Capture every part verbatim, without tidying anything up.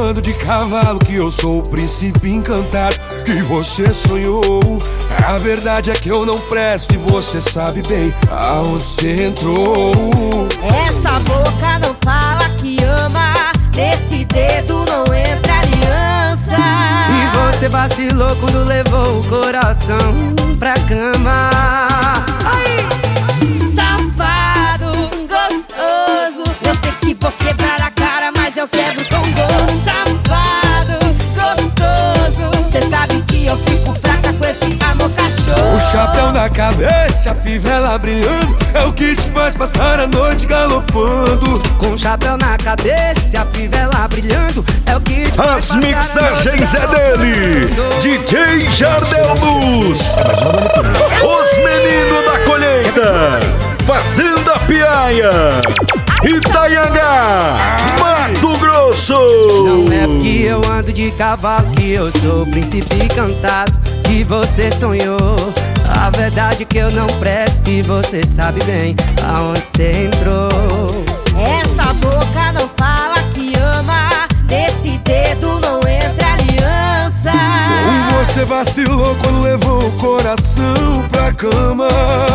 ando de cavalo, que eu sou o príncipe encantado que você sonhou. A verdade é que eu não presto e você sabe bem aonde você entrou. Essa boca não fala que ama, nesse dedo não entra aliança. E você vacilou quando levou o coração pra cama. Ai! Safado, gostoso, eu sei que vou quebrar a cara, mas eu quebro com gosto. Safado, gostoso, cê sabe que eu fico fraca com esse amor cachorro. O chapéu na cabeça, a fivela brilhando, é o que te faz passar a noite galopando. Com o chapéu na cabeça, a fivela brilhando, é o que te faz As mixagens é dele, D J Jardel Luz. Os meninos da colheita, Fazenda Piaia, Itanhangá, Mato Grosso. Não é porque eu ando de cavalo que eu sou o príncipe encantado que você sonhou. A verdade é que eu não presto e você sabe bem aonde você entrou. Essa boca não fala que ama, nesse dedo não entra aliança. E você vacilou quando levou o coração pra cama.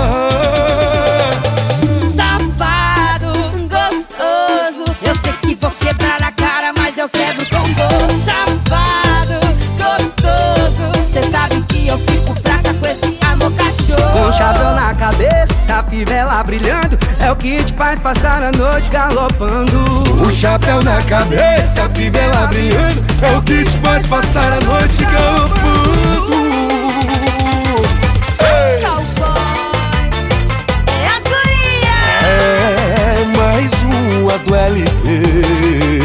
Safado, gostoso, eu sei que vou quebrar a cara, mas eu quebro com gosto. Safado, gostoso, cê sabe que eu fico fraca com esse amor cachorro. Com o chapéu na cabeça, a fivela brilhando, é o que te faz passar a noite galopando. O chapéu na cabeça, a fivela brilhando, é o que te faz passar a noite galopando. Ei! Cowboy, é as gurias. É mais uma do L P.